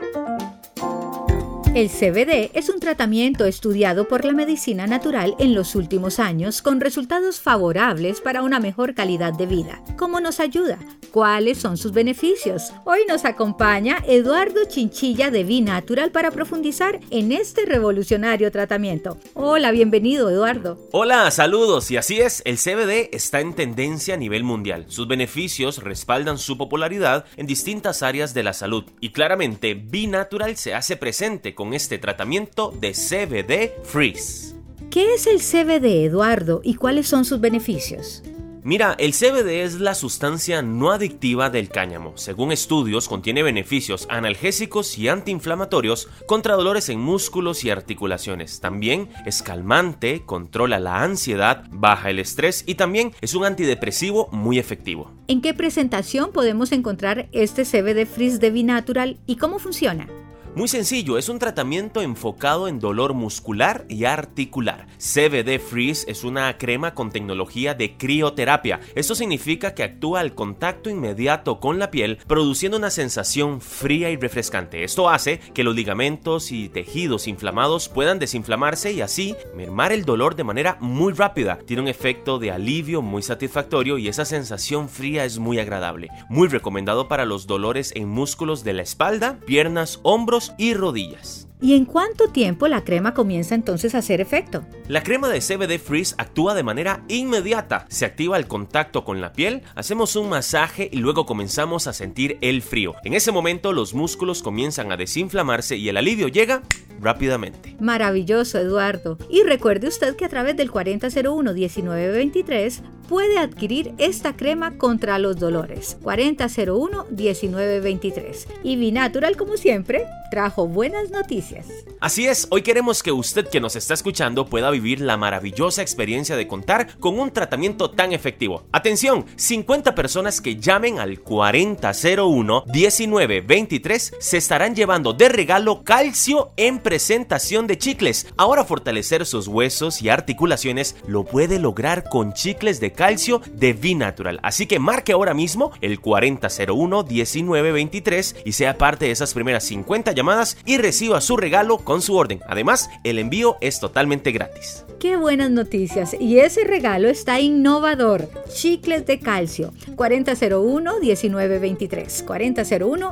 El CBD es un tratamiento estudiado por la medicina natural en los últimos años con resultados favorables para una mejor calidad de vida. ¿Cómo nos ayuda? ¿Cuáles son sus beneficios? Hoy nos acompaña Eduardo Chinchilla de V-Natural para profundizar en este revolucionario tratamiento. Hola, bienvenido, Eduardo. Hola, saludos. Y así es, el CBD está en tendencia a nivel mundial. Sus beneficios respaldan su popularidad en distintas áreas de la salud. Y claramente, V-Natural se hace presente con este tratamiento de CBD Freeze. ¿Qué es el CBD, Eduardo, y cuáles son sus beneficios? Mira, el CBD es la sustancia no adictiva del cáñamo. Según estudios, contiene beneficios analgésicos y antiinflamatorios contra dolores en músculos y articulaciones. También es calmante, controla la ansiedad, baja el estrés y también es un antidepresivo muy efectivo. ¿En qué presentación podemos encontrar este CBD Freeze de V-Natural y cómo funciona? Muy sencillo, es un tratamiento enfocado en dolor muscular y articular. CBD Freeze es una crema con tecnología de crioterapia. Esto significa que actúa al contacto inmediato con la piel, produciendo una sensación fría y refrescante. Esto hace que los ligamentos y tejidos inflamados puedan desinflamarse y así mermar el dolor de manera muy rápida. Tiene un efecto de alivio muy satisfactorio y esa sensación fría es muy agradable. Muy recomendado para los dolores en músculos de la espalda, piernas, hombros y rodillas. ¿Y en cuánto tiempo la crema comienza entonces a hacer efecto? La crema de CBD Freeze actúa de manera inmediata. Se activa al contacto con la piel, hacemos un masaje y luego comenzamos a sentir el frío. En ese momento los músculos comienzan a desinflamarse y el alivio llega rápidamente. Maravilloso, Eduardo. Y recuerde usted que a través del 4001-1923 puede adquirir esta crema contra los dolores. 4001-1923. Y V-Natural, como siempre, trajo buenas noticias. Así es, hoy queremos que usted que nos está escuchando pueda vivir la maravillosa experiencia de contar con un tratamiento tan efectivo. Atención, 50 personas que llamen al 4001-1923 se estarán llevando de regalo calcio en presentación de chicles. Ahora fortalecer sus huesos y articulaciones lo puede lograr con chicles de calcio de V-Natural. Así que marque ahora mismo el 4001-1923 y sea parte de esas primeras 50 llamadas y reciba su regalo con su orden. Además, el envío es totalmente gratis. ¡Qué buenas noticias! Y ese regalo está innovador. Chicles de calcio. 4001-1923.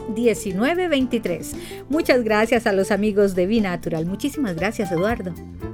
4001-1923. Muchas gracias a los amigos de V-Natural. Muchísimas gracias, Eduardo.